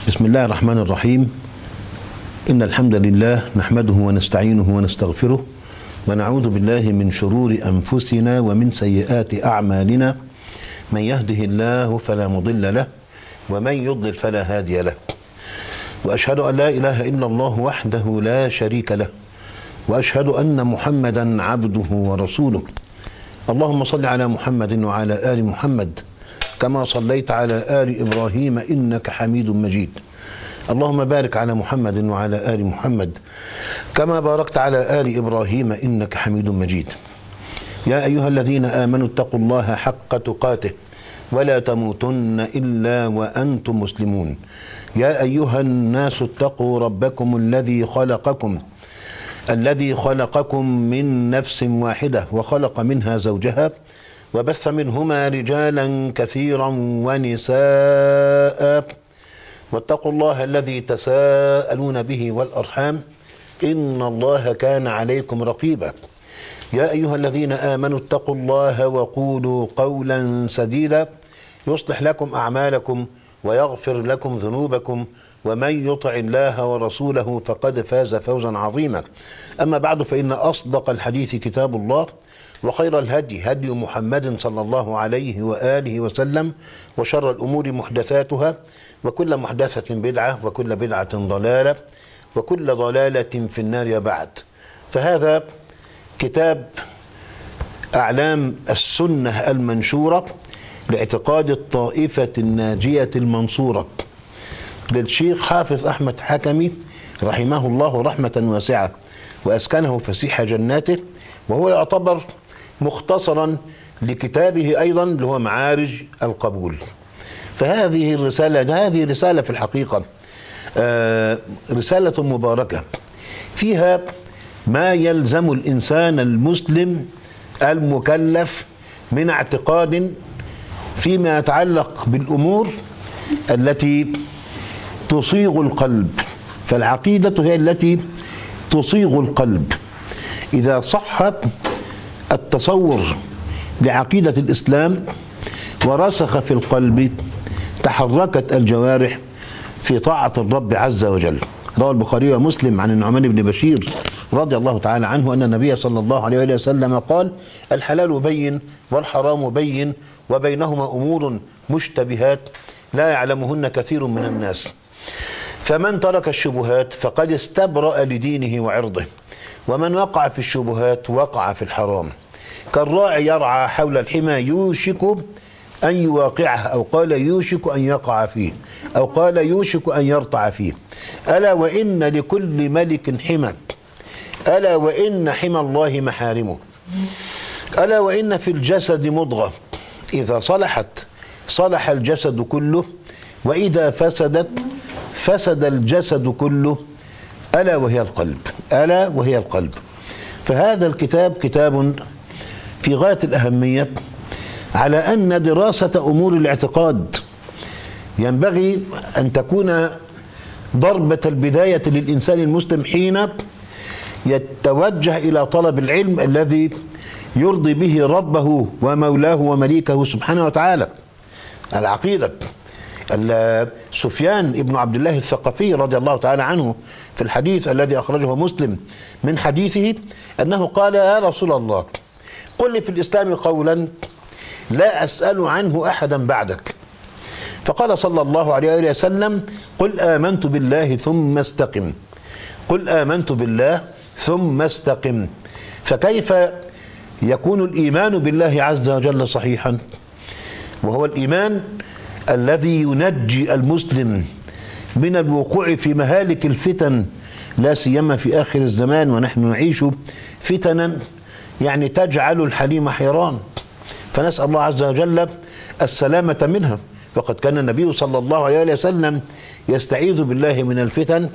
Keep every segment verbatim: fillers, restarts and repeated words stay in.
بسم الله الرحمن الرحيم. إن الحمد لله نحمده ونستعينه ونستغفره ونعوذ بالله من شرور أنفسنا ومن سيئات أعمالنا. من يهده الله فلا مضل له ومن يضلل فلا هادي له، وأشهد أن لا إله إلا الله وحده لا شريك له، وأشهد أن محمدا عبده ورسوله. اللهم صل على محمد وعلى آل محمد كما صليت على آل إبراهيم إنك حميد مجيد. اللهم بارك على محمد وعلى آل محمد كما باركت على آل إبراهيم إنك حميد مجيد. يا أيها الذين آمنوا اتقوا الله حق تقاته ولا تموتن إلا وأنتم مسلمون. يا أيها الناس اتقوا ربكم الذي خلقكم الذي خلقكم من نفس واحدة وخلق منها زوجها وبث منهما رجالا كثيرا ونساء، واتقوا الله الذي تساءلون به والأرحام إن الله كان عليكم رقيبا. يا أيها الذين آمنوا اتقوا الله وقولوا قولا سديدا يصلح لكم أعمالكم ويغفر لكم ذنوبكم، ومن يطع الله ورسوله فقد فاز فوزا عظيما. أما بعد، فإن أصدق الحديث كتاب الله، وخير الهدي هدي محمد صلى الله عليه وآله وسلم، وشر الأمور محدثاتها، وكل محدثة بدعة، وكل بدعة ضلالة، وكل ضلالة في النار. بعد، فهذا كتاب أعلام السنة المنشورة لاعتقاد الطائفة الناجية المنصورة للشيخ حافظ أحمد حكمي رحمه الله رحمة واسعة وأسكنه فسيح جناته، وهو يعتبر مختصرا لكتابه أيضا اللي هو معارج القبول. فهذه الرسالة هذه رسالة في الحقيقة رسالة مباركة فيها ما يلزم الإنسان المسلم المكلف من اعتقاد فيما يتعلق بالأمور التي تصيغ القلب. فالعقيدة هي التي تصيغ القلب. إذا صح التصور لعقيدة الإسلام ورسخ في القلب تحركت الجوارح في طاعة الرب عز وجل. روى البخاري ومسلم عن النعمان بن بشير رضي الله تعالى عنه أن النبي صلى الله عليه وسلم قال: الحلال بين والحرام بين وبينهما أمور مشتبهات لا يعلمهن كثير من الناس، فمن ترك الشبهات فقد استبرأ لدينه وعرضه، ومن وقع في الشبهات وقع في الحرام. كالراعي يرعى حول الحمى يوشك أن يواقعه، أو قال يوشك أن يقع فيه، أو قال يوشك أن يرتع فيه. ألا وإن لكل ملك حمى، ألا وإن حمى الله محارمه، ألا وإن في الجسد مضغة إذا صلحت صلح الجسد كله، وإذا فسدت فسد الجسد كله، ألا وهي القلب، ألا وهي القلب. فهذا الكتاب كتاب في غاية الأهمية، على أن دراسة أمور الاعتقاد ينبغي أن تكون ضربة البداية للإنسان المسلم حين يتوجه إلى طلب العلم الذي يرضي به ربه ومولاه ومليكه سبحانه وتعالى. العقيدة. سفيان ابن عبد الله الثقفي رضي الله تعالى عنه في الحديث الذي أخرجه مسلم من حديثه أنه قال: يا رسول الله، قل لي في الإسلام قولا لا أسأل عنه أحدا بعدك. فقال صلى الله عليه وسلم: قل آمنت بالله ثم استقم، قل آمنت بالله ثم استقم. فكيف يكون الإيمان بالله عز وجل صحيحا، وهو الإيمان الذي ينجي المسلم من الوقوع في مهالك الفتن، لا سيما في آخر الزمان، ونحن نعيش فتنا يعني تجعل الحليم حيران، فنسأل الله عز وجل السلامة منها. وقد كان النبي صلى الله عليه وسلم يستعيذ بالله من الفتن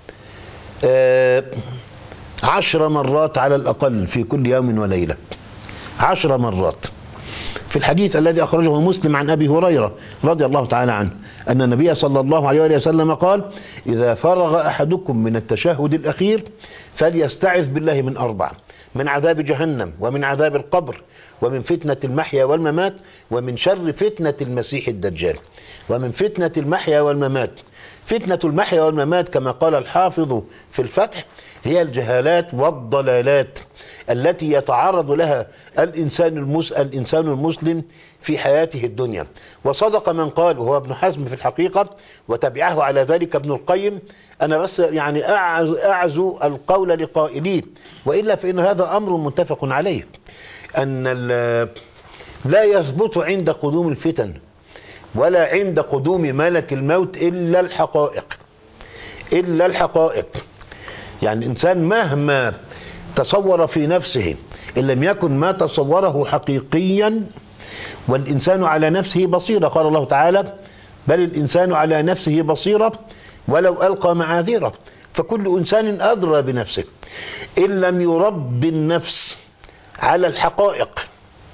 عشر مرات على الأقل في كل يوم وليلة، عشر مرات. في الحديث الذي أخرجه مسلم عن أبي هريرة رضي الله تعالى عنه أن النبي صلى الله عليه وسلم قال: إذا فرغ أحدكم من التشهد الأخير فليستعذ بالله من أربع: من عذاب جهنم، ومن عذاب القبر، ومن فتنة المحيا والممات، ومن شر فتنة المسيح الدجال. ومن فتنة المحيا والممات فتنة المحيا والممات كما قال الحافظ في الفتح هي الجهالات والضلالات التي يتعرض لها الإنسان, المس... الإنسان المسلم في حياته الدنيا. وصدق من قال وهو ابن حزم في الحقيقة، وتبعه على ذلك ابن القيم. أنا بس يعني أعز... أعزو القول لقائليه، وإلا فإن هذا أمر متفق عليه، أن ال... لا يثبت عند قدوم الفتن ولا عند قدوم ملك الموت إلا الحقائق، إلا الحقائق. يعني الإنسان مهما تصور في نفسه إن لم يكن ما تصوره حقيقيا، والإنسان على نفسه بصيرة، قال الله تعالى بل الإنسان على نفسه بصيرة ولو ألقى معاذيره، فكل إنسان أدرى بنفسه. إن لم يرب النفس على الحقائق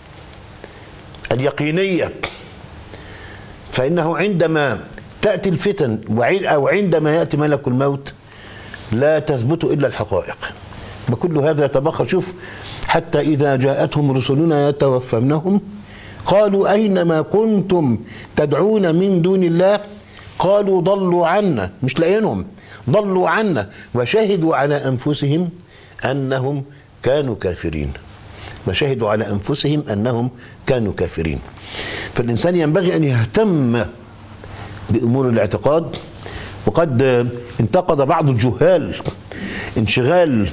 اليقينية فإنه عندما تأتي الفتن أو عندما يأتي ملك الموت لا تثبت إلا الحقائق. بكل هذا يتبخر. شوف، حتى إذا جاءتهم رسلنا يتوفونهم قالوا أينما كنتم تدعون من دون الله قالوا ضلوا عنا، مش لاقينهم، ضلوا عنا وشهدوا على أنفسهم أنهم كانوا كافرين، وشهدوا على أنفسهم أنهم كانوا كافرين. فالإنسان ينبغي أن يهتم بأمور الاعتقاد. وقد انتقد بعض الجهال انشغال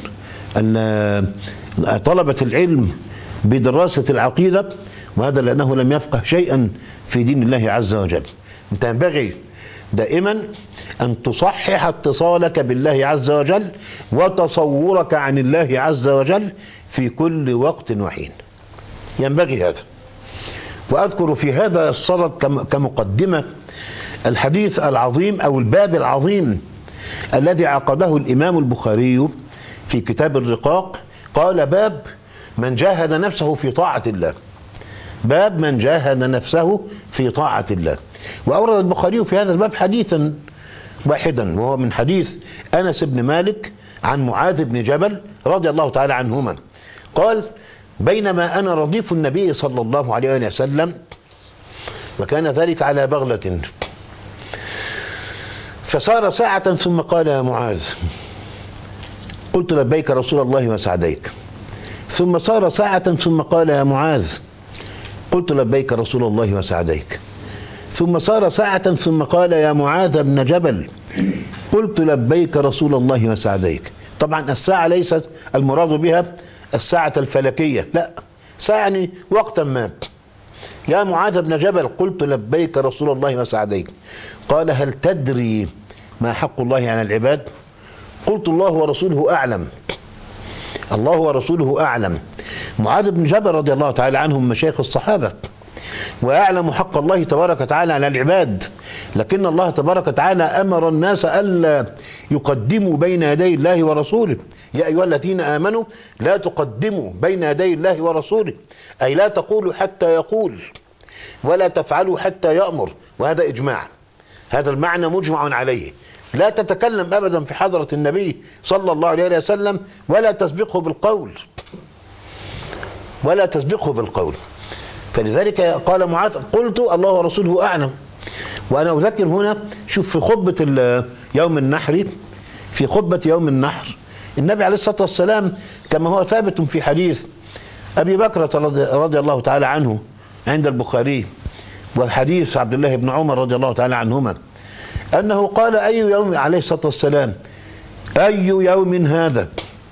طلبة العلم بدراسة العقيدة، وهذا لأنه لم يفقه شيئا في دين الله عز وجل. انت ينبغي دائما أن تصحح اتصالك بالله عز وجل وتصورك عن الله عز وجل في كل وقت وحين، ينبغي هذا. وأذكر في هذا الصدد كمقدمة الحديث العظيم أو الباب العظيم الذي عقده الإمام البخاري في كتاب الرقاق، قال باب من جاهد نفسه في طاعة الله، باب من جاهد نفسه في طاعة الله. وأورد البخاري في هذا الباب حديثا واحدا، وهو من حديث أنس بن مالك عن معاذ بن جبل رضي الله تعالى عنهما قال بينما أنا رديف النبي صلى الله عليه وسلم، وكان ذلك على بغلة، فصار ساعة ثم قال يا معاذ، قلت لبيك رسول الله وسعديك. ثم صار ساعة ثم قال يا معاذ، قلت لبيك رسول الله وسعديك. ثم صار ساعة ثم قال يا معاذ بن جبل، قلت لبيك رسول الله وسعديك. طبعا الساعة ليست المراد بها الساعة الفلكية، لا، ساعة يعني وقتا ما. يا معاذ بن جبل، قلت لبيك رسول الله وسعديك. قال هل تدري ما حق الله على العباد؟ قلت الله ورسوله أعلم. الله ورسوله أعلم. معاذ بن جبل رضي الله تعالى عنهم مشايخ الصحابة، ويعلم حق الله تبارك وتعالى على العباد، لكن الله تبارك وتعالى أمر الناس ألا يقدموا بين يدي الله ورسوله. يا أيها الذين آمنوا لا تقدموا بين يدي الله ورسوله، أي لا تقولوا حتى يقول ولا تفعلوا حتى يأمر، وهذا إجماع، هذا المعنى مجمع عليه. لا تتكلم أبدا في حضرة النبي صلى الله عليه وسلم ولا تسبقه بالقول، ولا تسبقه بالقول. فلذلك قال معاذ قلت الله ورسوله أعلم. وأنا أذكر هنا، شوف في خطبة يوم النحر، في خطبة يوم النحر النبي عليه الصلاة والسلام كما هو ثابت في حديث أبي بكر رضي الله تعالى عنه عند البخاري، وحديث عبد الله بن عمر رضي الله تعالى عنهما، أنه قال أي يوم عليه الصلاة والسلام أي يوم هذا؟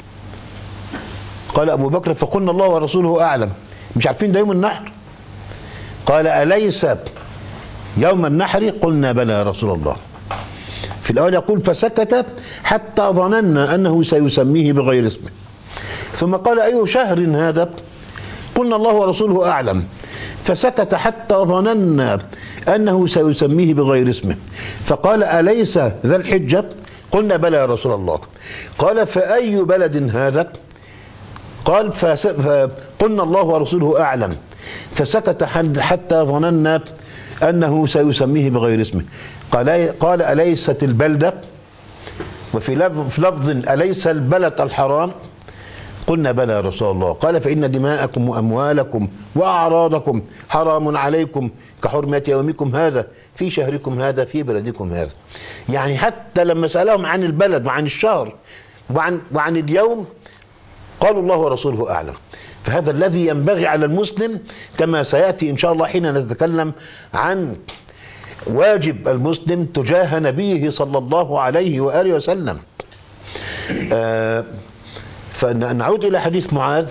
قال أبو بكر فقلنا الله ورسوله أعلم. مش عارفين ده يوم النحر؟ قال أليس يوم النحر؟ قلنا بلى يا رسول الله. في الأول يقول فسكت حتى ظننا أنه سيسميه بغير اسمه، ثم قال أي شهر هذا؟ قلنا الله ورسوله أعلم. فسكت حتى ظننا أنه سيسميه بغير اسمه، فقال أليس ذا الحجة؟ قلنا بلى يا رسول الله. قال فأي بلد هذا؟ قال فقلنا الله ورسوله أعلم. فسكت حتى ظننا أنه سيسميه بغير اسمه. قال قال أليست البلدة؟ وفي لفظ أليس البلد الحرام؟ قلنا بلى يا رسول الله. قال فإن دماءكم وأموالكم وأعراضكم حرام عليكم كحرمة يومكم هذا في شهركم هذا في بلدكم هذا. يعني حتى لما سألهم عن البلد وعن الشهر وعن, وعن اليوم قالوا الله ورسوله أعلم. فهذا الذي ينبغي على المسلم، كما سيأتي إن شاء الله حين نتكلم عن واجب المسلم تجاه نبيه صلى الله عليه وآله وسلم. آه فنعود إلى حديث معاذ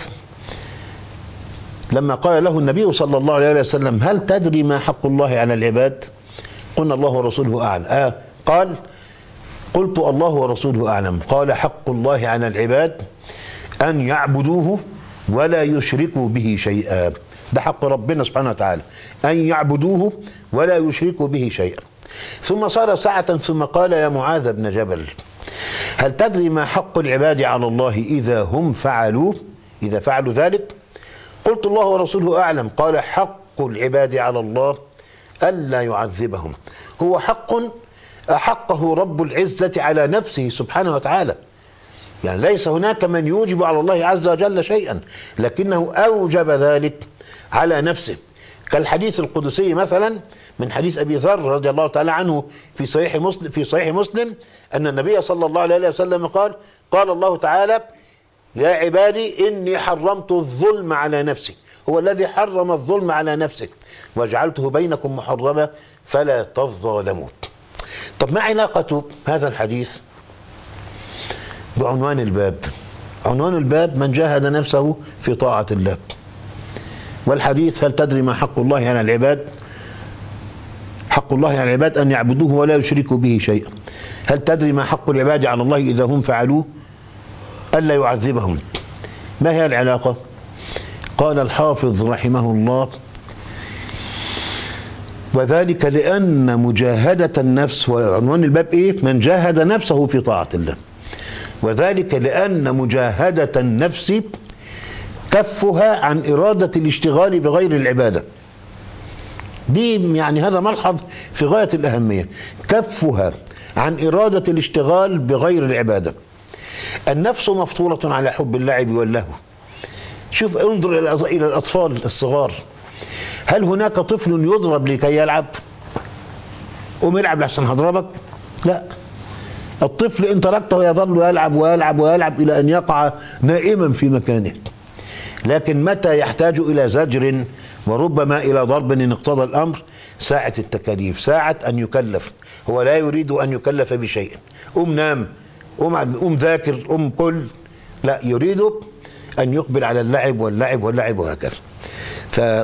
لما قال له النبي صلى الله عليه وسلم هل تدري ما حق الله على العباد؟ قلنا الله ورسوله أعلم. آه قال قلت الله ورسوله أعلم. قال حق الله على العباد أن يعبدوه ولا يشركوا به شيئا. ده حق ربنا سبحانه وتعالى، أن يعبدوه ولا يشركوا به شيئا. ثم صار ساعة ثم قال يا معاذ بن جبل هل تدري ما حق العباد على الله إذا هم فعلوا إذا فعلوا ذلك؟ قلت الله ورسوله أعلم. قال حق العباد على الله ألا يعذبهم. هو حق أحقه رب العزة على نفسه سبحانه وتعالى. يعني ليس هناك من يوجب على الله عز وجل شيئا، لكنه أوجب ذلك على نفسه، كالحديث القدسي مثلا من حديث أبي ذر رضي الله تعالى عنه في صحيح مسلم في صحيح مسلم أن النبي صلى الله عليه وسلم قال قال الله تعالى يا عبادي إني حرمت الظلم على نفسي. هو الذي حرم الظلم على نفسه وجعلته بينكم محرما فلا تظالموا. طب ما علاقة هذا الحديث بعنوان الباب؟ عنوان الباب من جاهد نفسه في طاعة الله، والحديث هل تدري ما حق الله على العباد؟ حق الله على العباد أن يعبدوه ولا يشركوا به شيئا. هل تدري ما حق العباد على الله إذا هم فعلوه؟ ألا يعذبهم. ما هي العلاقة؟ قال الحافظ رحمه الله وذلك لأن مجاهدة النفس، وعنوان الباب إيه؟ من جاهد نفسه في طاعة الله. وذلك لأن مجاهدة النفس كفها عن إرادة الاشتغال بغير العبادة. دي يعني هذا ملحظ في غاية الأهمية، كفها عن إرادة الاشتغال بغير العبادة. النفس مفطورة على حب اللعب واللهو. شوف انظر إلى الأطفال الصغار، هل هناك طفل يضرب لكي يلعب؟ قوم يلعب لحسن هضربك؟ لا، الطفل إن تركته يظل يلعب ويلعب ويلعب إلى أن يقع نائما في مكانه. لكن متى يحتاج إلى زجر وربما إلى ضرب إن اقتضى الأمر؟ ساعة التكاليف، ساعة أن يكلف. هو لا يريد أن يكلف بشيء، قم نام، قم قم ذاكر، قم كل، لا، يريد أن يقبل على اللعب واللعب واللعب وهكذا. فقال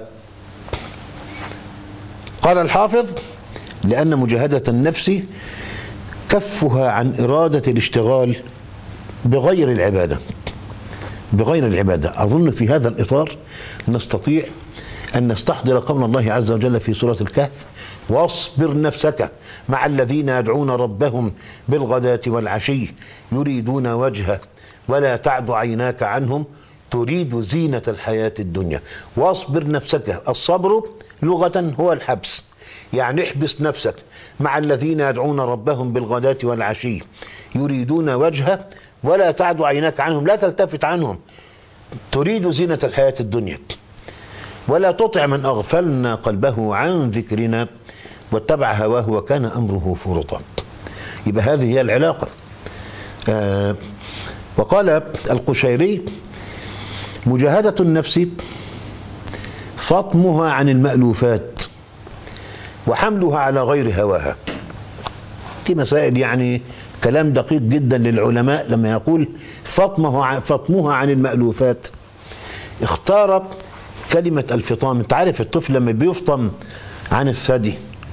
الحافظ لأن مجاهدة النفس كفها عن إرادة الاشتغال بغير العبادة بغير العبادة. أظن في هذا الإطار نستطيع أن نستحضر قول الله عز وجل في سورة الكهف واصبر نفسك مع الذين يدعون ربهم بالغداة والعشي يريدون وجهه ولا تعد عيناك عنهم تريد زينة الحياة الدنيا. واصبر نفسك، الصبر لغة هو الحبس، يعني احبس نفسك مع الذين يدعون ربهم بالغداة والعشي يريدون وجهه ولا تعد عيناك عنهم، لا تلتفت عنهم، تريد زينة الحياة الدنيا. ولا تطع من أغفلنا قلبه عن ذكرنا واتبع هواه وكان أمره فرطا. يبقى هذه هي العلاقة. آه وقال القشيري مجاهدة النفس فطمها عن المألوفات وحملها على غير هواها. في مسائل يعني كلام دقيق جدا للعلماء لما يقول فطمها فطمها عن المألوفات. اختار كلمة الفطام. انت عارف الطفل لما بيفطم عن الثدي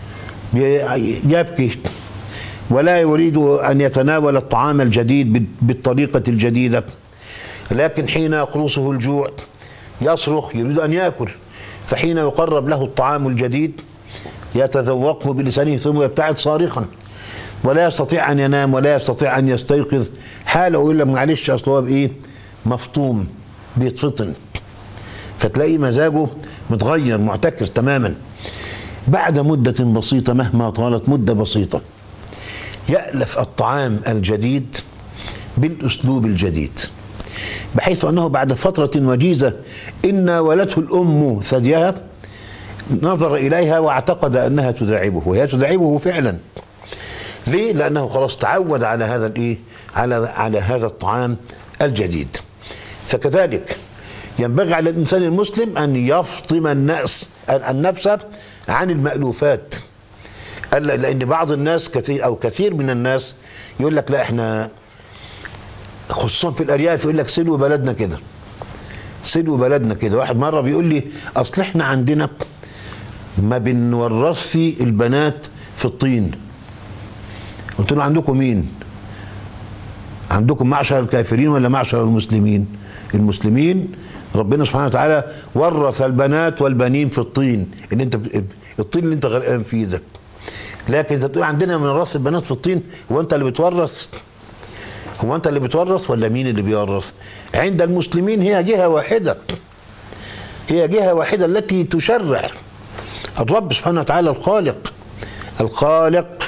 يبكي ولا يريد أن يتناول الطعام الجديد بالطريقة الجديدة، لكن حين يقرصه الجوع يصرخ يريد أن يأكل، فحين يقرب له الطعام الجديد يتذوقه بلسانه ثم يبتعد صارخا ولا يستطيع أن ينام ولا يستطيع أن يستيقظ حاله، يقول له معلش أصل هو بإيه؟ مفطوم، بيتفطن، فتلاقي مزاجه متغير معتكر تماما. بعد مدة بسيطة مهما طالت مدة بسيطة يألف الطعام الجديد بالأسلوب الجديد. بحيث أنه بعد فترة وجيزة إن ولته الأم ثديها نظر إليها واعتقد أنها تداعبه، وهي تداعبه فعلا. ليه؟ لأنه خلاص تعود على هذا الإيه؟ على على هذا الطعام الجديد. فكذلك ينبغي على الإنسان المسلم أن يفطم النفس النفس عن المألوفات، لأن بعض الناس كثير أو كثير من الناس يقول لك لا إحنا خصوصا في الأرياف يقول لك سلوا بلدنا كده، سلوا بلدنا كده. واحد مرة بيقول لي أصل إحنا عندنا ما بنورث البنات في الطين. قلت له عندكم مين؟ عندكم معشر الكافرين ولا معشر المسلمين؟ المسلمين ربنا سبحانه وتعالى ورث البنات والبنين في الطين، اللي انت الطين اللي انت غرقان فيه ده. لكن انت بتقول عندنا بنورث البنات في الطين، هو انت اللي بتورث؟ هو انت اللي بتورث ولا مين اللي بيورث؟ عند المسلمين هي جهة واحدة، هي جهة واحدة التي تشرع. الرب سبحانه وتعالى الخالق الخالق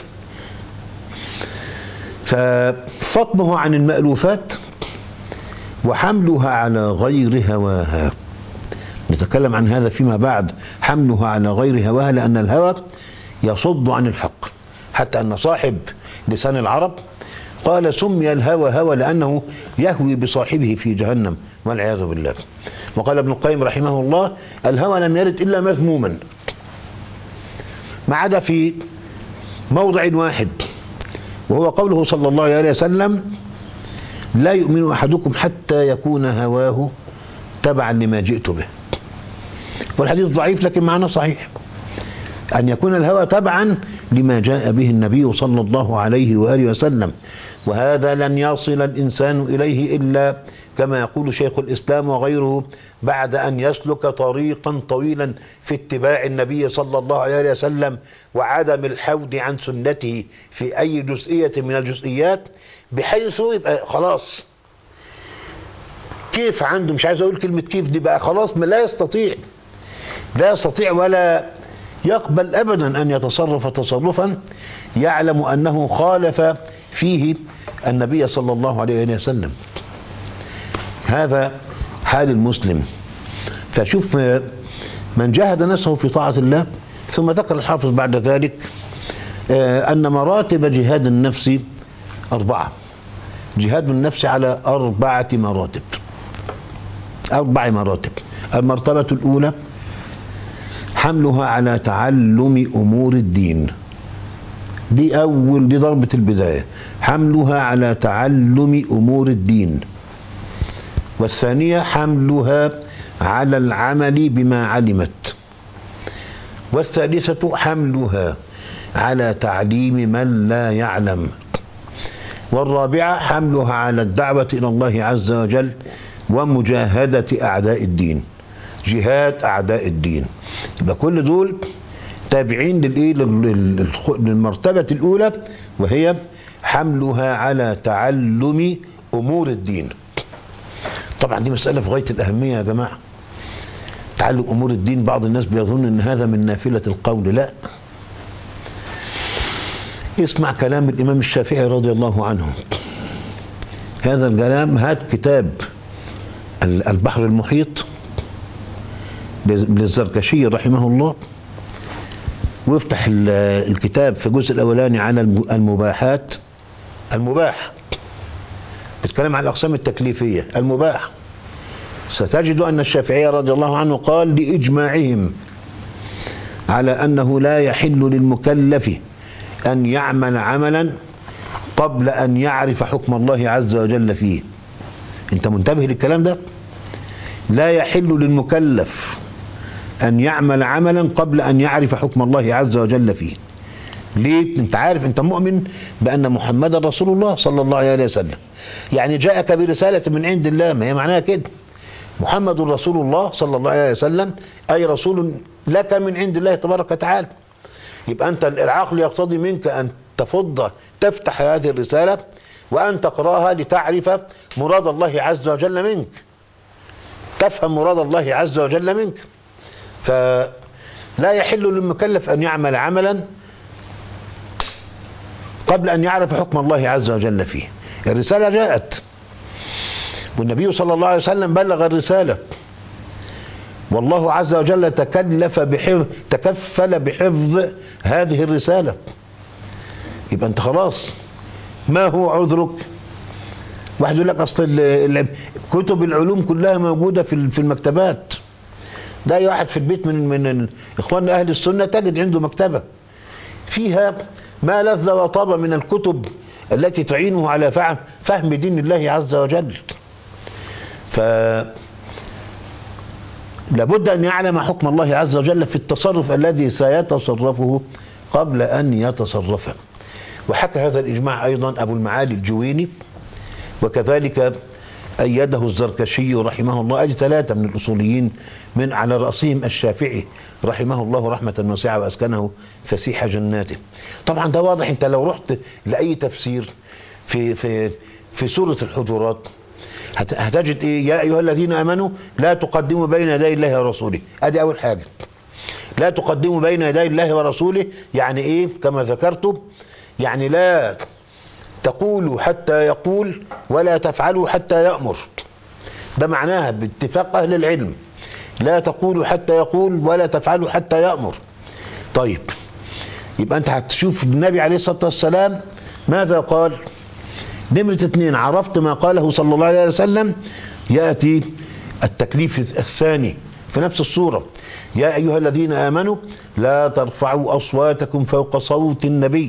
ففطمه عن المألوفات وحملها على غير هواها. نتكلم عن هذا فيما بعد، حملها على غير هواها، لأن الهوى يصد عن الحق. حتى أن صاحب لسان العرب قال سمي الهوى هوى لأنه يهوي بصاحبه في جهنم والعياذ بالله. وقال ابن القيم رحمه الله الهوى لم يرد إلا مذموما، ما عدا في موضع واحد، وهو قوله صلى الله عليه وسلم لا يؤمن أحدكم حتى يكون هواه تبعا لما جئت به. والحديث ضعيف لكن معناه صحيح، أن يكون الهوى تبعا لما جاء به النبي صلى الله عليه وآله وسلم. وهذا لن يصل الإنسان إليه إلا كما يقول شيخ الإسلام وغيره بعد أن يسلك طريقا طويلا في اتباع النبي صلى الله عليه وسلم وعدم الحود عن سنته في أي جزئية من الجزئيات، بحيث يبقى خلاص كيف عنده، مش عايز أقول كلمة كيف دي بقى، خلاص لا يستطيع لا يستطيع ولا يقبل أبدا أن يتصرف تصرفا يعلم أنه خالف فيه النبي صلى الله عليه وسلم. هذا حال المسلم. فشوف من جاهد نفسه في طاعة الله. ثم ذكر الحافظ بعد ذلك أن مراتب جهاد النفس أربعة. جهاد النفس على أربعة مراتب أربع مراتب. المرتبة الأولى حملها على تعلم أمور الدين، دي أول دي ضربة البداية، حملها على تعلم أمور الدين. والثانية حملها على العمل بما علمت. والثالثة حملها على تعليم من لا يعلم. والرابعة حملها على الدعوة إلى الله عز وجل ومجاهدة أعداء الدين، جهاد أعداء الدين. يبقى كل دول تابعين للإيه للمرتبة الأولى، وهي حملها على تعلم أمور الدين. طبعا دي مسألة في غاية الأهمية يا جماعة. تعلم أمور الدين، بعض الناس بيظن أن هذا من نافلة القول، لا. اسمع كلام الإمام الشافعي رضي الله عنه. هذا الكلام، هات كتاب البحر المحيط للزركشي رحمه الله، وافتح الكتاب في الجزء الأولاني على المباحات. المباح بيتكلم عن الأقسام التكليفية. المباح ستجد أن الشافعي رضي الله عنه قال لإجماعهم على أنه لا يحل للمكلف أن يعمل عملا قبل أن يعرف حكم الله عز وجل فيه. أنت منتبه للكلام ده؟ لا يحل للمكلف أن يعمل عملا قبل أن يعرف حكم الله عز وجل فيه. ليه؟ أنت عارف، أنت مؤمن بأن محمد رسول الله صلى الله عليه وسلم، يعني جاءك برسالة من عند الله، ما هي معناها كده، محمد رسول الله صلى الله عليه وسلم، أي رسول لك من عند الله تبارك وتعالى. يبقى أنت العقل يقتضي منك أن تفض تفتح هذه الرسالة وأن تقرأها لتعرف مراد الله عز وجل منك، تفهم مراد الله عز وجل منك. فلا يحل للمكلف أن يعمل عملا قبل أن يعرف حكم الله عز وجل فيه. الرسالة جاءت والنبي صلى الله عليه وسلم بلغ الرسالة، والله عز وجل تكلف بحفظ تكفل بحفظ هذه الرسالة. يبقى انت خلاص، ما هو عذرك؟ واحد يقول لك اصل كتب العلوم كلها موجودة في المكتبات. ده اي واحد في البيت من من اخواننا اهل السنة تجد عنده مكتبة فيها ما لذ وطاب من الكتب التي تعينه على فهم فهم دين الله عز وجل. ف لابد أن يعلم حكم الله عز وجل في التصرف الذي سيتصرفه قبل أن يتصرفه. وحكى هذا الإجماع أيضا أبو المعالي الجويني، وكذلك أيده الزركشي رحمه الله. أدي ثلاثة من الأصوليين من على رأسهم الشافعي رحمه الله رحمة واسعة وأسكنه فسيح جناته. طبعا ده واضح، أنت لو رحت لأي تفسير في في في سورة الحجرات هتجد ايه؟ يا ايها الذين امنوا لا تقدموا بين يدي الله ورسوله. ادي اول حاجه، لا تقدموا بين يدي الله ورسوله. يعني ايه؟ كما ذكرت، يعني لا تقولوا حتى يقول ولا تفعلوا حتى يأمر. ده معناها باتفاق اهل العلم، لا تقولوا حتى يقول ولا تفعلوا حتى يأمر. طيب، يبقى انت هتشوف النبي عليه الصلاة والسلام ماذا قال. نمرة اثنين، عرفت ما قاله صلى الله عليه وسلم، يأتي التكليف الثاني في نفس الصورة، يا أيها الذين آمنوا لا ترفعوا أصواتكم فوق صوت النبي،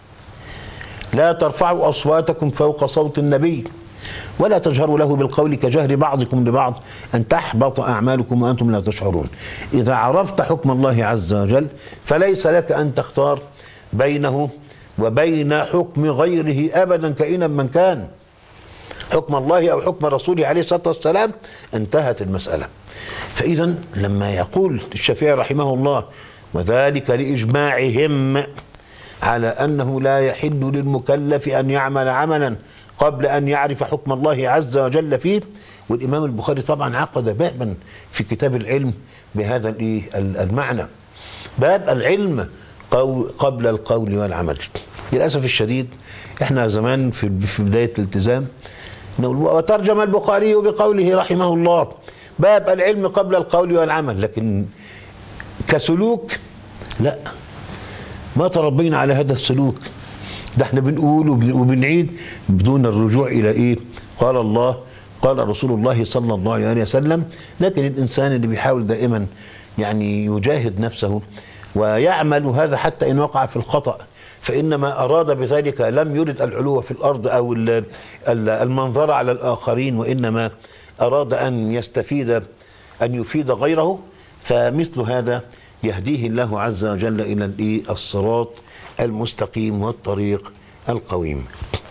لا ترفعوا أصواتكم فوق صوت النبي ولا تجهروا له بالقول كجهر بعضكم لبعض أن تحبط أعمالكم وأنتم لا تشعرون. إذا عرفت حكم الله عز وجل فليس لك أن تختار بينه وبين حكم غيره أبدا كائنا من كان، حكم الله أو حكم رسوله عليه الصلاة والسلام، انتهت المسألة. فإذا لما يقول الشافعي رحمه الله وذلك لإجماعهم على أنه لا يحل للمكلف أن يعمل عملا قبل أن يعرف حكم الله عز وجل فيه. والإمام البخاري طبعا عقد بابا في كتاب العلم بهذا المعنى، باب العلم قبل القول والعمل. للأسف الشديد احنا زمان في بداية الالتزام نقول وترجم البخاري بقوله رحمه الله باب العلم قبل القول والعمل، لكن كسلوك لا، ما تربينا على هذا السلوك. ده احنا بنقول وبنعيد بدون الرجوع الى ايه؟ قال الله قال رسول الله صلى الله عليه وسلم. لكن الانسان اللي بيحاول دائما يعني يجاهد نفسه ويعمل هذا حتى ان وقع في الخطأ، فإنما أراد بذلك لم يرد العلو في الأرض أو المنظر على الآخرين، وإنما أراد أن يستفيد أن يفيد غيره، فمثل هذا يهديه الله عز وجل إلى الصراط المستقيم والطريق القويم.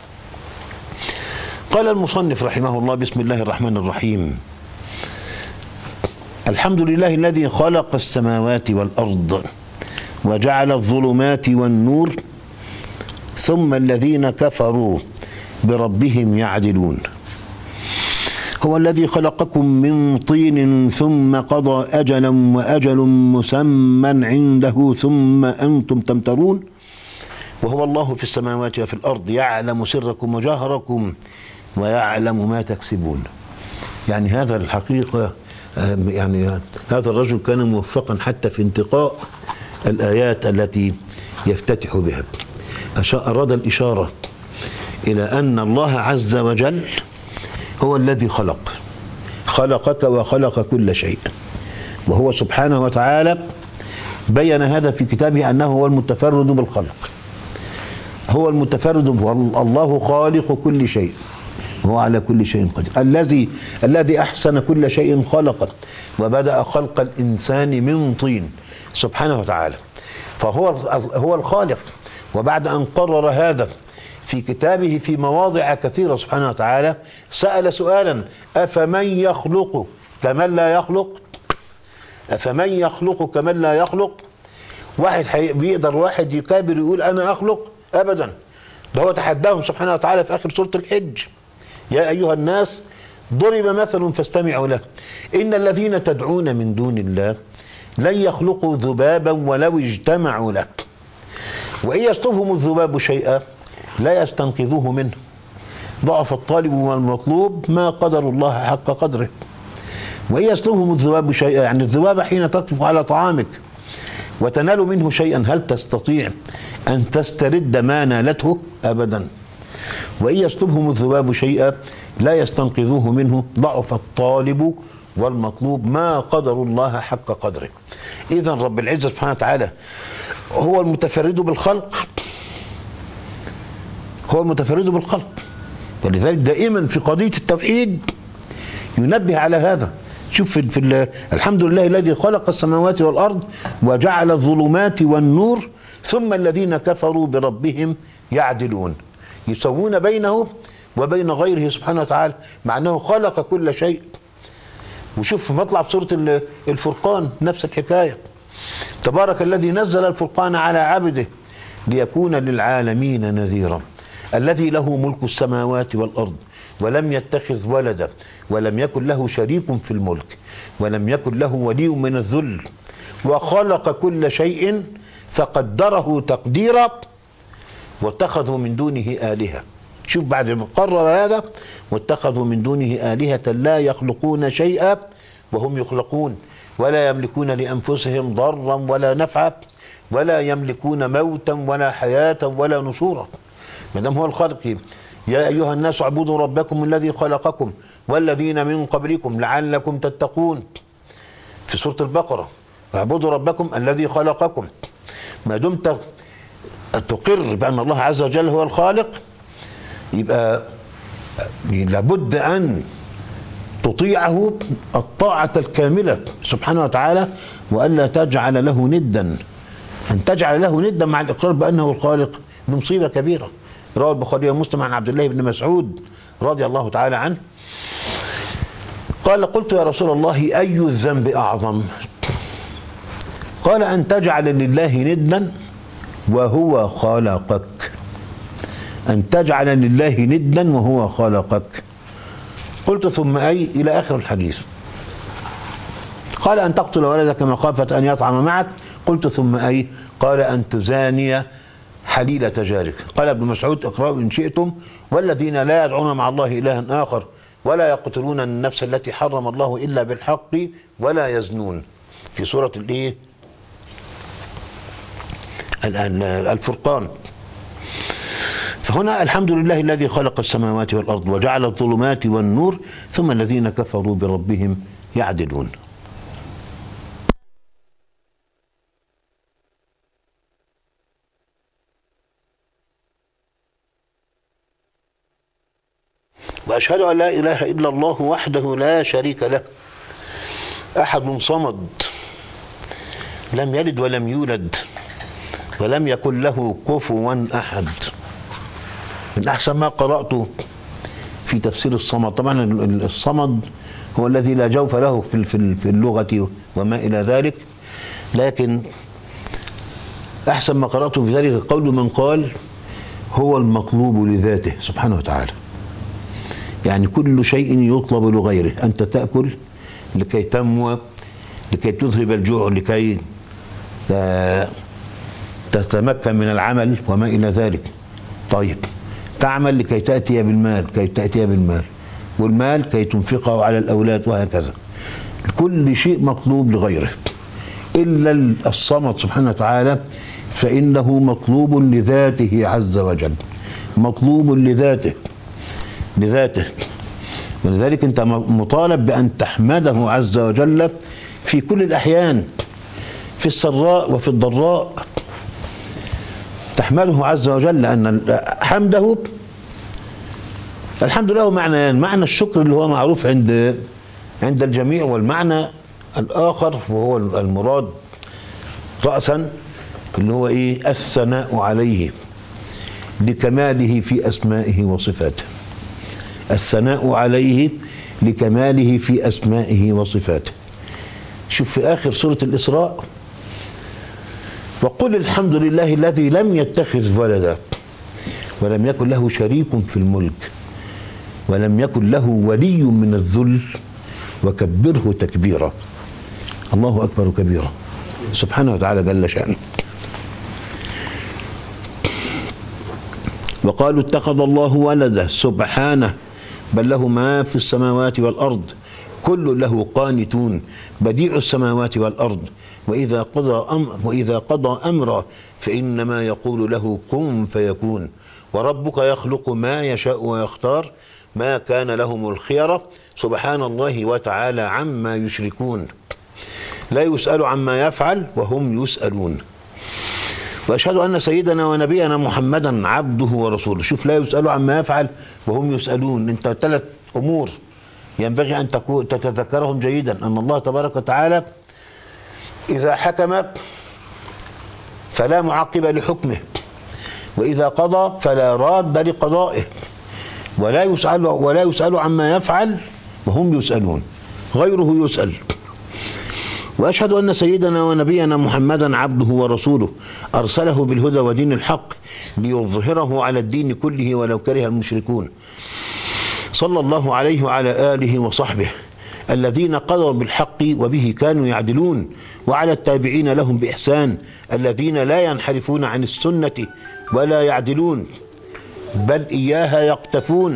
قال المصنف رحمه الله بسم الله الرحمن الرحيم: الحمد لله الذي خلق السماوات والأرض وجعل الظلمات والنور ثم الذين كفروا بربهم يعدلون. هو الذي خلقكم من طين ثم قضى أجلا وأجل مسمى عنده ثم أنتم تمترون، وهو الله في السماوات وفي الأرض يعلم سركم وجهركم ويعلم ما تكسبون. يعني هذا الحقيقة يعني هذا الرجل كان موفقا حتى في انتقاء الآيات التي يفتتح بها. أراد الإشارة إلى أن الله عز وجل هو الذي خلق خلقك وخلق كل شيء، وهو سبحانه وتعالى بين هذا في كتابه أنه هو المتفرد بالخلق، هو المتفرد، الله خالق كل شيء، هو على كل شيء قدير، الذي الذي أحسن كل شيء خلقه وبدأ خلق الإنسان من طين سبحانه وتعالى، فهو هو الخالق. وبعد أن قرر هذا في كتابه في مواضع كثيرة سبحانه وتعالى سأل سؤالا: أفمن يخلق كمن لا يخلق؟ أفمن يخلق كمن لا يخلق؟ واحد بيقدر واحد يكابر يقول أنا أخلق؟ أبدا، ده هو تحداهم سبحانه وتعالى في آخر سورة الحج: يا أيها الناس ضرب مثل فاستمعوا له إن الذين تدعون من دون الله لن يخلقوا ذبابا ولو اجتمعوا له وإن يسلبهم الذباب شيئا لا يستنقذوه منه ضعف الطالب والمطلوب ما قدر الله حق قدره. وإن يسلبهم الذباب شيئا، يعني الذباب حين تقف على طعامك وتنال منه شيئا هل تستطيع أن تسترد ما نالته؟ أبدا. وإن يسلبهم الذباب شيئا لا يستنقذوه منه، ضعف الطالب والمطلوب ما قدر الله حق قدره. إذا رب العزة سبحانه وتعالى هو المتفرد بالخلق، هو المتفرد بالخلق، ولذلك دائما في قضية التوحيد ينبه على هذا. شوف في, في الحمد لله الذي خلق السماوات والأرض وجعل الظلمات والنور ثم الذين كفروا بربهم يعدلون، يسوون بينه وبين غيره سبحانه وتعالى، مع أنه خلق كل شيء. وشوف في مطلع في سورة الفرقان نفس الحكاية، تبارك الذي نزل الفرقان على عبده ليكون للعالمين نذيرا، الذي له ملك السماوات والأرض ولم يتخذ ولدا ولم يكن له شريك في الملك ولم يكن له ولي من الذل وخلق كل شيء فقدره تقديرا واتخذوا من دونه آلهة. شوف بعد ما قرر هذا، واتخذوا من دونه آلهة لا يخلقون شيئا وهم يخلقون ولا يملكون لأنفسهم ضرا ولا نفعا ولا يملكون موتا ولا حياة ولا نشورا. ما دام هو الخالق، يا أيها الناس اعبدوا ربكم الذي خلقكم والذين من قبلكم لعلكم تتقون في سورة البقرة، اعبدوا ربكم الذي خلقكم. ما دمت تقر بأن الله عز وجل هو الخالق، يبقى لابد أن تطيعه الطاعة الكاملة سبحانه وتعالى، وألا تجعل له ندا. أن تجعل له ندا مع الإقرار بأنه الخالق بمصيبة كبيرة. رواه البخاري ومسلم عن عبد الله بن مسعود رضي الله تعالى عنه قال: قلت يا رسول الله أي الذنب أعظم؟ قال: أن تجعل لله ندا وهو خلقك. أن تجعل لله ندا وهو خلقك. قلت: ثم أي؟ إلى آخر الحديث. قال: أن تقتل ولدك مخافة أن يطعم معك. قلت: ثم أي؟ قال: أن تزاني حليلة جارك. قال ابن مسعود: اقرأوا إن شئتم: والذين لا يدعون مع الله إلها آخر ولا يقتلون النفس التي حرم الله إلا بالحق ولا يزنون، في سورة الايه الفرقان. فهنا الحمد لله الذي خلق السماوات والأرض وجعل الظلمات والنور ثم الذين كفروا بربهم يعدلون. وأشهد أن لا إله إلا الله وحده لا شريك له، أحد صمد، لم يلد ولم يولد ولم يكن له كفوا أحد. من أحسن ما قرأت في تفسير الصمد، طبعا الصمد هو الذي لا جوف له في اللغة وما إلى ذلك، لكن أحسن ما قرأت في ذلك قول من قال: هو المطلوب لذاته سبحانه وتعالى. يعني كل شيء يطلب لغيره، أنت تأكل لكي تموى، لكي تذهب الجوع، لكي تتمكن من العمل وما إلى ذلك. طيب، تعمل لكي تأتي بالمال، كي تأتي بالمال، والمال كي تنفقه على الأولاد، وهكذا. كل شيء مطلوب لغيره إلا الصمد سبحانه وتعالى، فإنه مطلوب لذاته عز وجل، مطلوب لذاته لذاته ولذلك أنت مطالب بأن تحمده عز وجل في كل الأحيان، في السراء وفي الضراء، تحمده عز وجل. لأن حمده الحمد لله معنى معنى الشكر اللي هو معروف عند عند الجميع، والمعنى الآخر وهو المراد رأسا اللي هو إيه؟ الثناء عليه لكماله في أسمائه وصفاته. الثناء عليه لكماله في أسمائه وصفاته. شوف في آخر سورة الإسراء: وقل الحمد لله الذي لم يتخذ ولدا ولم يكن له شريك في الملك ولم يكن له ولي من الذل وكبره تكبيرا. الله أكبر كبيرا سبحانه وتعالى جل شأنه. وقالوا اتخذ الله ولدا سبحانه بل له ما في السماوات والأرض كل له قانتون بديع السماوات والأرض وإذا قضى أمر وإذا قضى أمرا فإنما يقول له كن فيكون وربك يخلق ما يشاء ويختار ما كان لهم الخيرة سبحان الله وتعالى عما يشركون لا يسأل عما يفعل وهم يسألون. وأشهد أن سيدنا ونبينا محمدا عبده ورسوله. شوف، لا يسأل عما يفعل وهم يسألون. انت ثلاث أمور ينبغي أن تتذكرهم جيدا، أن الله تبارك وتعالى إذا حكم فلا معقب لحكمه، وإذا قضى فلا راد لقضائه، ولا يسأل ولا يسأل عما يفعل وهم يسألون، غيره يسأل. وأشهد أن سيدنا ونبينا محمدا عبده ورسوله أرسله بالهدى ودين الحق ليظهره على الدين كله ولو كره المشركون، صلى الله عليه وعلى آله وصحبه الذين قضوا بالحق وبه كانوا يعدلون، وعلى التابعين لهم بإحسان الذين لا ينحرفون عن السنة ولا يعدلون بل إياها يقتفون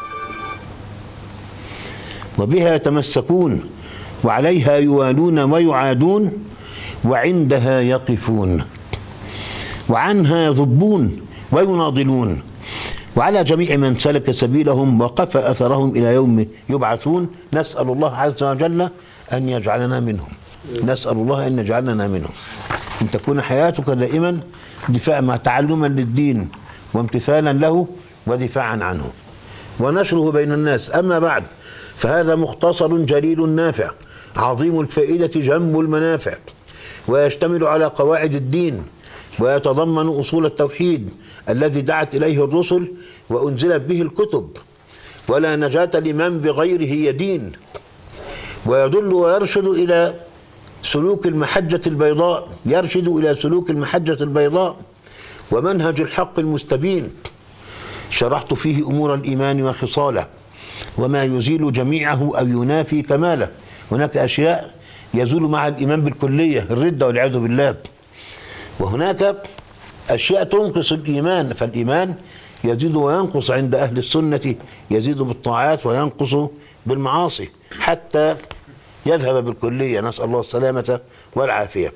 وبها يتمسكون وعليها يوالون ويعادون وعندها يقفون وعنها يذبون ويناضلون، وعلى جميع من سلك سبيلهم وقف أثرهم إلى يوم يبعثون. نسأل الله عز وجل أن يجعلنا منهم، نسأل الله أن يجعلنا منهم، أن تكون حياتك دائما دفاع مع تعلما للدين وامتثالا له ودفاعا عنه ونشره بين الناس. أما بعد، فهذا مختصر جليل نافع عظيم الفائدة جم المنافع، ويشتمل على قواعد الدين، ويتضمن أصول التوحيد الذي دعت إليه الرسل وأنزلت به الكتب، ولا نجاة لمن بغيره يدين، ويدل ويرشد إلى سلوك المحجة البيضاء يرشد إلى سلوك المحجة البيضاء ومنهج الحق المستبين. شرحت فيه أمور الإيمان وخصاله وما يزيل جميعه أو ينافي كماله. هناك أشياء يزول مع الإيمان بالكلية، الردة والعياذ بالله، وهناك أشياء تنقص الإيمان، فالإيمان يزيد وينقص عند أهل السنة، يزيد بالطاعات وينقص بالمعاصي حتى يذهب بالكلية، نسأل الله السلامة والعافية.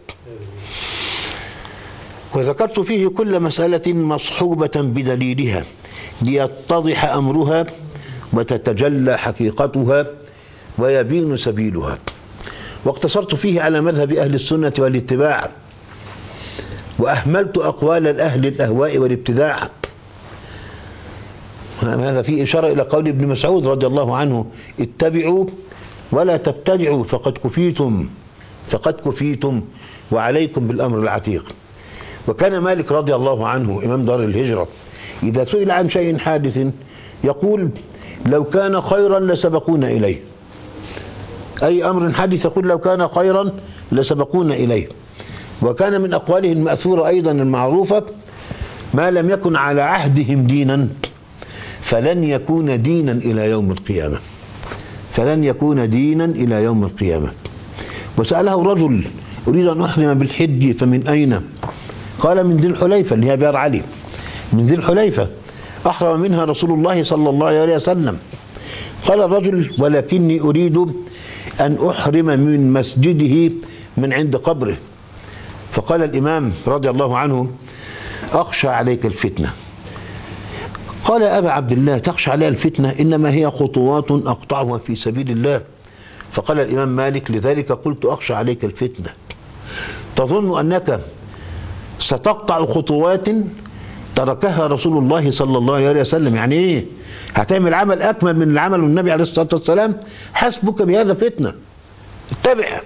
وذكرت فيه كل مسألة مصحوبة بدليلها ليتضح أمرها وتتجلى حقيقتها ويبين سبيلها، واقتصرت فيه على مذهب أهل السنة والاتباع، وأهملت أقوال الأهل الأهواء والابتداع. هذا فيه إشارة إلى قول ابن مسعود رضي الله عنه: اتبعوا ولا تبتدعوا فقد كفيتم فقد كفيتم وعليكم بالأمر العتيق. وكان مالك رضي الله عنه إمام دار الهجرة إذا سئل عن شيء حادث يقول: لو كان خيرا لسبقونا إليه. أي أمر حادث يقول: لو كان خيرا لسبقونا إليه. وكان من أقواله المأثورة أيضا المعروفة: ما لم يكن على عهدهم دينا فلن يكون دينا إلى يوم القيامة فلن يكون دينا إلى يوم القيامة. وسأله رجل: أريد أن أحرم بالحج فمن أين؟ قال: من ذي الحليفة، اللي هي بئر علي، من ذي الحليفة أحرم منها رسول الله صلى الله عليه وسلم. قال الرجل: ولكني أريد أن أحرم من مسجده من عند قبره. فقال الإمام رضي الله عنه: أخشى عليك الفتنة. قال: يا أبا عبد الله، تخشى علي الفتنة؟ إنما هي خطوات أقطعها في سبيل الله. فقال الإمام مالك: لذلك قلت أخشى عليك الفتنة. تظن أنك ستقطع خطوات تركها رسول الله صلى الله عليه وسلم؟ يعني إيه؟ هتعمل عمل أكمل من العمل النبي عليه الصلاة والسلام؟ حسبك بهذا فتنة، اتبع.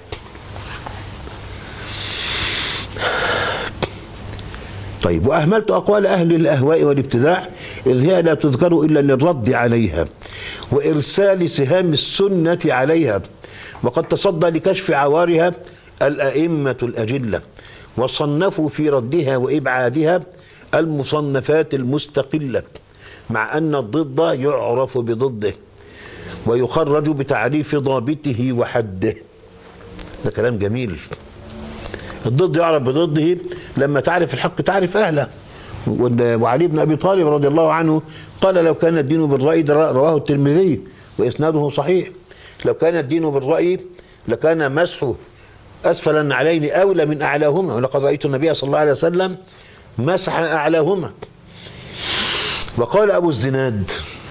طيب، وأهملت أقوال أهل الأهواء والابتداع إذ هي لا تذكر إلا للرد عليها وإرسال سهام السنة عليها، وقد تصدى لكشف عوارها الأئمة الأجلة، وصنفوا في ردها وإبعادها المصنفات المستقلة، مع أن الضد يعرف بضده ويخرج بتعريف ضابطه وحده. ده كلام جميل. الضد يعرف بضده، لما تعرف الحق تعرف أهله، وعلي بن أبي طالب رضي الله عنه قال لو كان الدين بالرأي، رواه الترمذي وإسناده صحيح، لو كان الدين بالرأي لكان مسحه أسفل النعلين أولى من أعلاهما، ولقد رأيت النبي صلى الله عليه وسلم مسح أعلاهما. وقال أبو الزناد،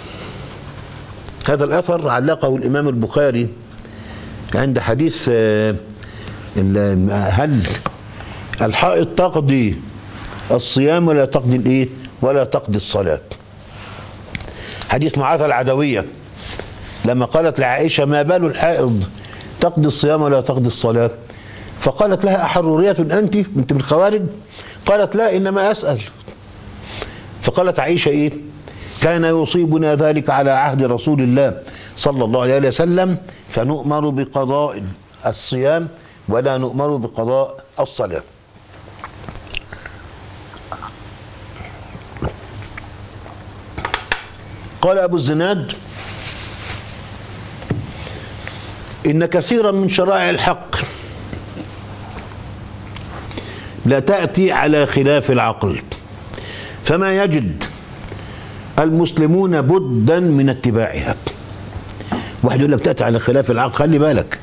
هذا الأثر علقه الإمام البخاري عند حديث هل الحائض تقضي الصيام ولا تقضي الايه ولا تقضي الصلاة. حديث معاذة العدوية لما قالت لعائشة ما بال الحائض تقضي الصيام ولا تقضي الصلاة، فقالت لها أحرورية أنت انت من الخوارج؟ قالت لا إنما أسأل. فقالت عائشة إيه؟ كان يصيبنا ذلك على عهد رسول الله صلى الله عليه وسلم فنؤمر بقضاء الصيام ولا نؤمر بقضاء الصلاة. قال أبو الزناد إن كثيرا من شرائع الحق لا تأتي على خلاف العقل، فما يجد المسلمون بدا من اتباعها. واحد يقول لك تأتي على خلاف العقل، خلي بالك،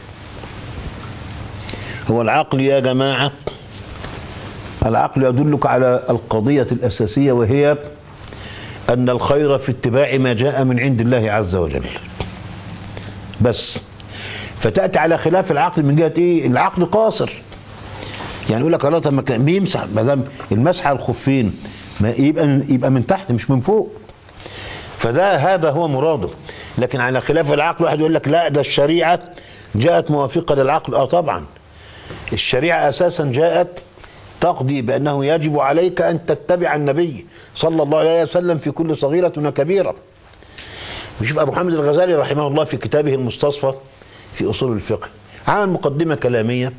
هو العقل يا جماعة، العقل يدلك على القضية الأساسية، وهي أن الخير في اتباع ما جاء من عند الله عز وجل بس. فتأتي على خلاف العقل من جهة إيه؟ العقل قاصر، يعني يقول لك الله لما كان بيمسح ما دام المسح على الخفين ما يبقى يبقى من تحت مش من فوق، فده هذا هو مراده. لكن على خلاف العقل واحد يقول لك لا ده الشريعة جاءت موافقة للعقل. اه طبعا الشريعة أساسا جاءت تقضي بأنه يجب عليك أن تتبع النبي صلى الله عليه وسلم في كل صغيرة وكبيرة. وشوف أبو حامد الغزالي رحمه الله في كتابه المستصفى في أصول الفقه عمل مقدمة كلامية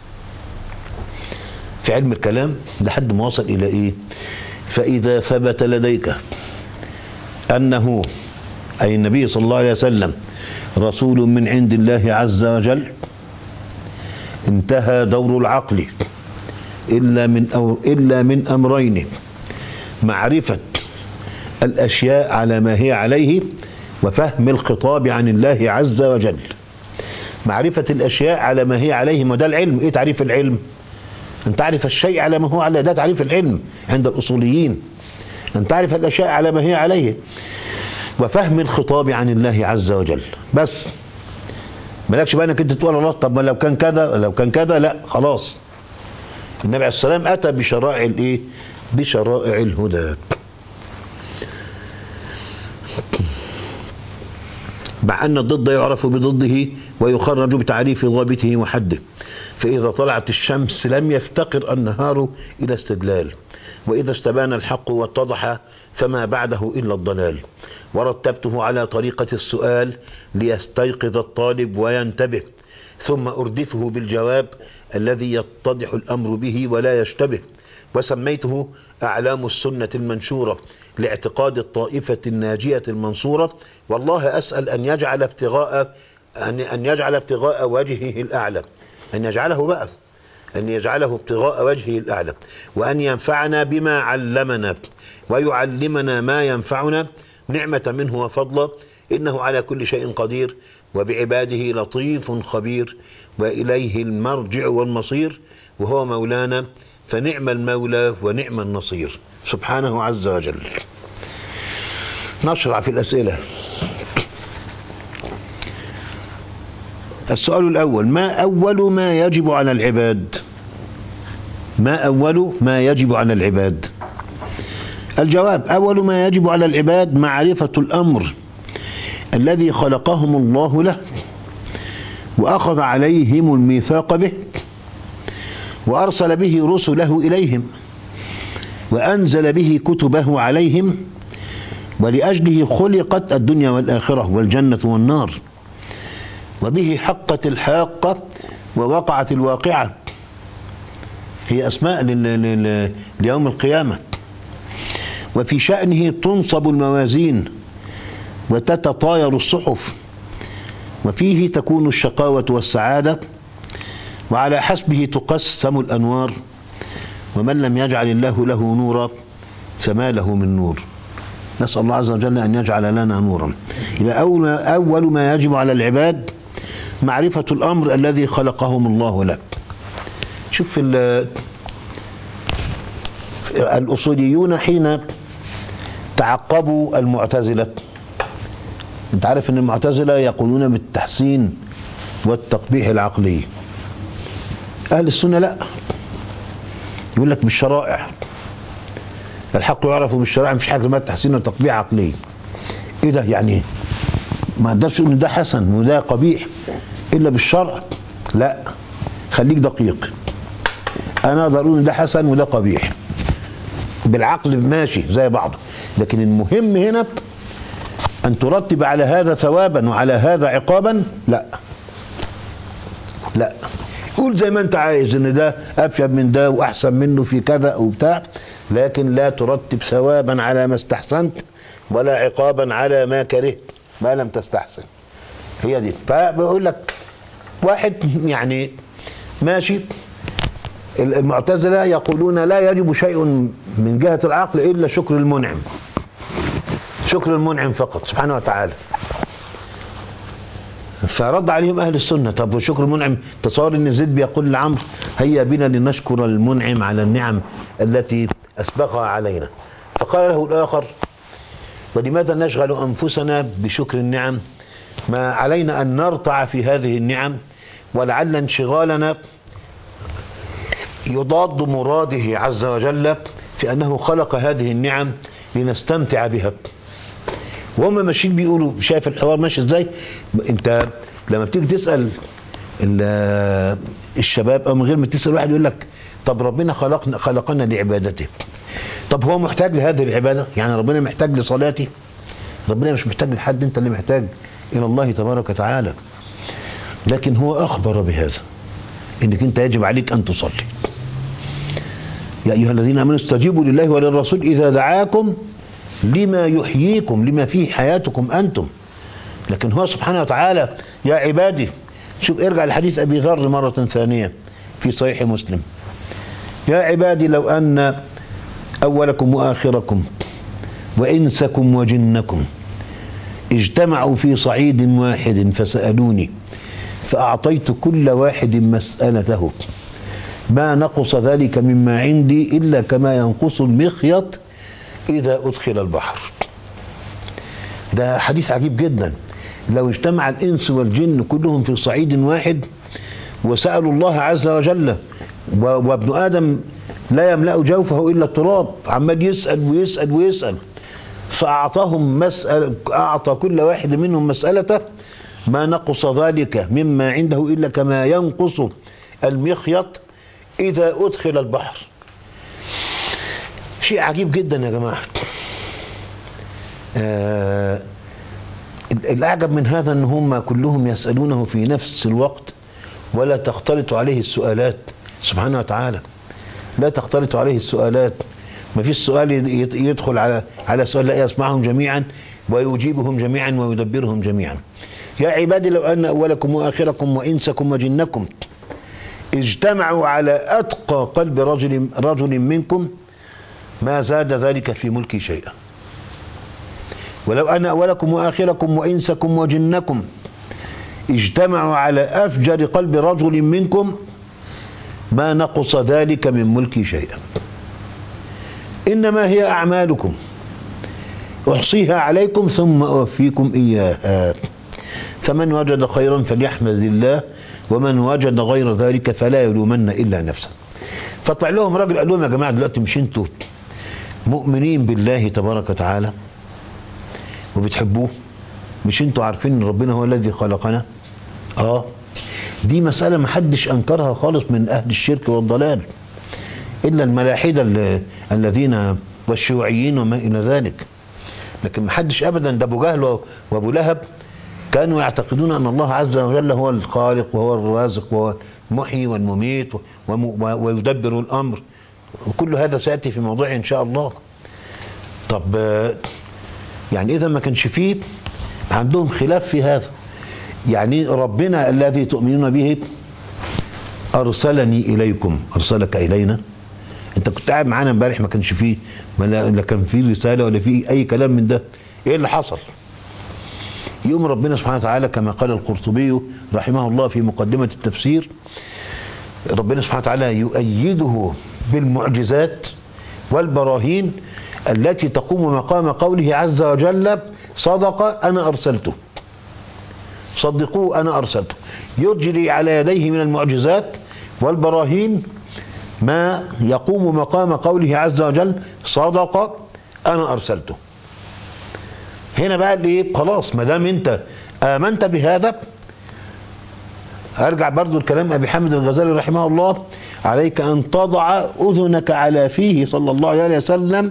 في علم الكلام لحد ما وصل إلى إيه؟ فإذا ثبت لديك أنه أي النبي صلى الله عليه وسلم رسول من عند الله عز وجل انتهى دور العقل إلا من أو إلا من أمرين: معرفة الأشياء على ما هي عليه، وفهم الخطاب عن الله عز وجل. معرفة الأشياء على ما هي عليه، ما ده العلم. إيه تعريف العلم؟ أن تعرف الشيء على ما هو عليه، ده تعريف العلم عند الأصوليين، أن تعرف الأشياء على ما هي عليه، وفهم الخطاب عن الله عز وجل بس. مالكش بقى انك انت تقول الله طب ما لو كان كذا لو كان كذا، لا خلاص. النبي عليه السلام أتى بشرائع الايه؟ بشرائع الهدى. مع أن الضد يعرف بضده ويخرج بتعريف ضابطه وحده. فإذا طلعت الشمس لم يفتقر النهار إلى استدلال، وإذا استبان الحق واتضح فما بعده إلا الضلال. ورتبته على طريقة السؤال ليستيقظ الطالب وينتبه، ثم أردفه بالجواب الذي يتضح الأمر به ولا يشتبه. وسميته أعلام السنة المنشورة لاعتقاد الطائفة الناجية المنصورة. والله أسأل أن يجعل ابتغاء أن يجعل ابتغاء وجهه الأعلى، أن يجعله بقى أن يجعله ابتغاء وجهه الأعلى، وأن ينفعنا بما علمنا ويعلمنا ما ينفعنا، نعمة منه وفضلا، إنه على كل شيء قدير، وبعباده لطيف خبير، وإليه المرجع والمصير، وهو مولانا فنعم المولى ونعم النصير سبحانه عز وجل. نشرع في الأسئلة. السؤال الأول: ما أول ما يجب على العباد؟ ما أول ما يجب على العباد؟ الجواب: أول ما يجب على العباد معرفة الأمر الذي خلقهم الله له، وأخذ عليهم الميثاق به، وأرسل به رسله إليهم، وأنزل به كتبه عليهم، ولأجله خلقت الدنيا والآخرة والجنة والنار، وبه حقت الحاقة ووقعت الواقعة. هي أسماء ليوم القيامة. وفي شأنه تنصب الموازين وتتطاير الصحف، وفيه تكون الشقاوة والسعادة، وعلى حسبه تقسم الأنوار. ومن لم يجعل الله له نورا فما له من نور. نسأل الله عز وجل أن يجعل لنا نورا. يبقى أول أول ما يجب على العباد معرفة الأمر الذي خلقهم الله لك. شوف الأصوليون حين تعقبوا المعتزلة، انت عارف ان المعتزلة يقولون بالتحسين والتقبيح العقلي، أهل السنة لا، يقول لك بالشرائع، الحق يعرف بالشرائع، مفيش حاجة اسمها تحسين وتقبيح عقلي. ايه ده يعني؟ ما اقدرش ان ده حسن وده قبيح الا بالشرع. لا، خليك دقيق. انا اقدر اقول ان ده حسن وده قبيح بالعقل ماشي زي بعضه، لكن المهم هنا ان ترتب على هذا ثوابا وعلى هذا عقابا. لا لا، قول زي ما انت عايز ان ده افيد من ده واحسن منه في كذا او بتاع، لكن لا ترتب ثوابا على ما استحسنت ولا عقابا على ما كرهت ما لم تستحسن. هي دي. فبقول لك واحد يعني ماشي، المعتزلة يقولون لا يجب شيء من جهة العقل إلا شكر المنعم، شكر المنعم فقط سبحانه وتعالى. فرد عليهم أهل السنة، طب وشكر المنعم؟ تصور أن زيد بيقول لعمرو هيا بنا لنشكر المنعم على النعم التي أسبغها علينا. فقال له الآخر ولماذا نشغل أنفسنا بشكر النعم؟ ما علينا أن نرتع في هذه النعم، ولعل انشغالنا يضاد مراده عز وجل في أنه خلق هذه النعم لنستمتع بها. وهم ماشيين بيقولوا، شايف الحوار ماشي ازاي؟ انت لما بتيجي تسأل الشباب او من غير ما تسأل واحد يقول لك طب ربنا خلقنا خلقنا لعبادته، طب هو محتاج لهذه العبادة؟ يعني ربنا محتاج لصلاتي؟ ربنا مش محتاج لحد، انت اللي محتاج الى الله تبارك وتعالى. لكن هو اخبر بهذا، انك انت يجب عليك ان تصلي. يا ايها الذين امنوا استجيبوا لله وللرسول اذا دعاكم لما يحييكم، لما فيه حياتكم انتم. لكن هو سبحانه وتعالى يا عبادي، شوف ارجع لحديث ابي ذر مرة ثانية في صحيح مسلم، يا عبادي لو ان اولكم واخركم وانسكم وجنكم اجتمعوا في صعيد واحد فسألوني فأعطيت كل واحد مسألته ما نقص ذلك مما عندي إلا كما ينقص المخيط إذا أدخل البحر. ده حديث عجيب جدا. لو اجتمع الإنس والجن كلهم في صعيد واحد وسألوا الله عز وجل، وابن آدم لا يملأ جوفه إلا التراب، عمال يسأل ويسأل ويسأل، فأعطاهم مسألة، أعطى كل واحد منهم مسألته ما نقص ذلك مما عنده إلا كما ينقص المخيط إذا أدخل البحر. شيء عجيب جدا يا جماعة. آه الأعجب من هذا أن هم كلهم يسألونه في نفس الوقت ولا تختلط عليه السؤالات سبحانه وتعالى، لا تختلط عليه السؤالات. ما فيش سؤال يدخل على على سؤال، لا يسمعهم جميعا ويجيبهم جميعا ويدبرهم جميعا. يا عبادي لو أن أولكم وآخركم وإنسكم وجنكم اجتمعوا على أتقى قلب رجل رجل منكم ما زاد ذلك في ملكي شيئا، ولو أن أولكم وآخركم وإنسكم وجنكم اجتمعوا على أفجر قلب رجل منكم ما نقص ذلك من ملكي شيئا. إنما هي أعمالكم أحصيها عليكم ثم أوفيكم إياها، فمن وجد خيرا فليحمد الله ومن وجد غير ذلك فلا يلومن إلا نفسه. فطلع لهم راجل قال لهم يا جماعة دلوقتي مش انتوا مؤمنين بالله تبارك وتعالى وبتحبوه؟ مش انتوا عارفين ان ربنا هو الذي خلقنا؟ اه دي مسألة محدش أنكرها خالص من أهل الشرك والضلال إلا الملاحدة الذين والشيوعيين وما إلى ذلك. لكن محدش أبدا، ده أبو جهل وأبو لهب كانوا يعتقدون أن الله عز وجل هو الخالق وهو الرازق وهو المحيي والمميت ويدبر الأمر، وكل هذا سيأتي في موضوع إن شاء الله. طب يعني إذا ما كانش فيه عندهم خلاف في هذا، يعني ربنا الذي تؤمنون به أرسلني إليكم، أرسلك إلينا، انت كنت قاعد معانا امبارح ما كانش فيه لا كان فيه رسالة ولا فيه اي كلام من ده، ايه اللي حصل؟ يوم ربنا سبحانه وتعالى كما قال القرطبي رحمه الله في مقدمة التفسير، ربنا سبحانه وتعالى يؤيده بالمعجزات والبراهين التي تقوم مقام قوله عز وجل صدق أنا أرسلته، صدقوه أنا أرسلته، يجري على يديه من المعجزات والبراهين ما يقوم مقام قوله عز وجل صدق أنا أرسلته. هنا بقى اللي خلاص ما دام انت آمنت بهذا، ارجع برضو الكلام ابي حامد الغزالي رحمه الله، عليك ان تضع اذنك على فيه صلى الله عليه وسلم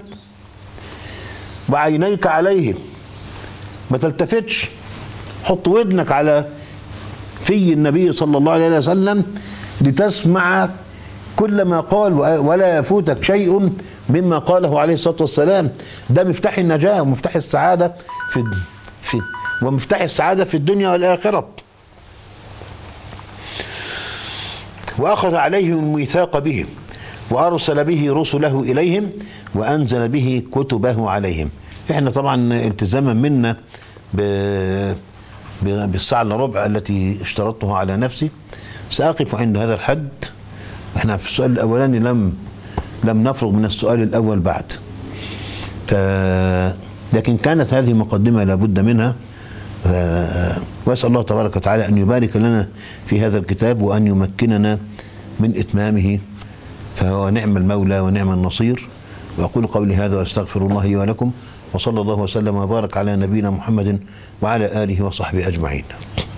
وعينيك عليه، ما تلتفتش، حط ودنك على في النبي صلى الله عليه وسلم لتسمع كل ما قال ولا يفوتك شيء مما قاله عليه الصلاة والسلام. ده مفتاح النجاة ومفتاح السعادة في في ومفتاح السعادة في الدنيا والآخرة. وأخذ عليهم الميثاق به وأرسل به رسله إليهم وأنزل به كتبه عليهم. احنا طبعا التزاما منا بالساعة الا ربع التي اشترطتها على نفسي سأقف عند هذا الحد. احنا في السؤال الأولاني لم لم نفرغ من السؤال الأول بعد، لكن كانت هذه مقدمة لابد منها. وأسأل الله تبارك وتعالى أن يبارك لنا في هذا الكتاب وأن يمكننا من إتمامه، فهو نعم المولى ونعم النصير. وأقول قولي هذا وأستغفر الله لي ولكم، وصلى الله وسلم وبارك على نبينا محمد وعلى آله وصحبه أجمعين.